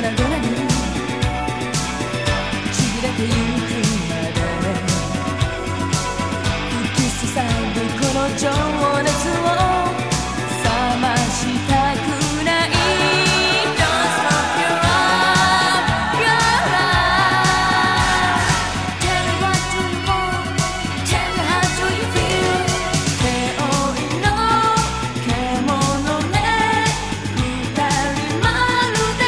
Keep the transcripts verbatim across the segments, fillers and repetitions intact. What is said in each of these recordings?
粉々にちぎれてゆくまで吹きすさぶこの情熱を冷ましたくない。 Don't stop your love, your love. Tell me what do you want, tell me how do you feel. 手負いの獣ね、二人まるで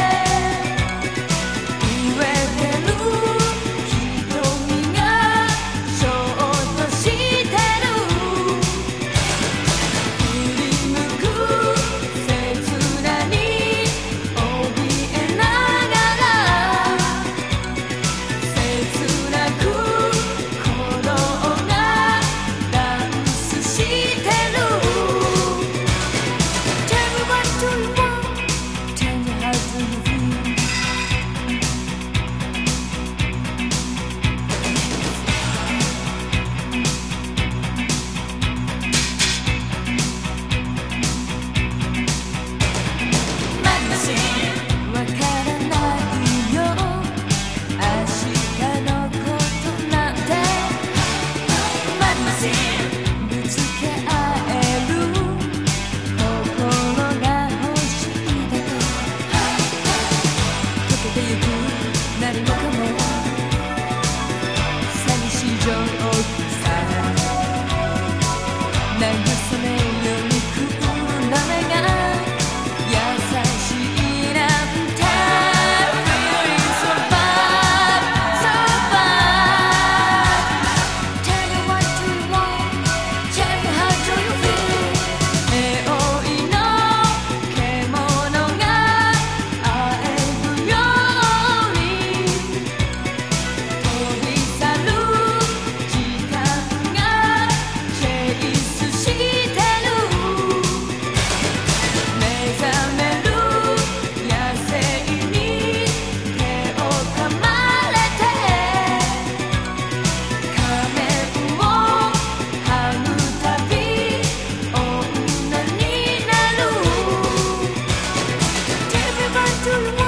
飢えてる瞳がショートしてる。振り向く切なに怯えながら切なく鼓動がダンスしてる。 Tell me what do you want, tell me how do you feel. わからないよ明日のことなんて。ぶつけ合える心が欲しいだけ。溶けてゆく何もかも寂しい情さ慰めようにくるなめが優しいなんて。 Feeling so bad, so bad. Tell me what do you want, tell me how do you feel. 手負いの獣があえぐように飛び去る時間がチェイスしてる。目覚める野生に手を噛まれて仮面を剥ぐたび女になる。 Tell me what do you want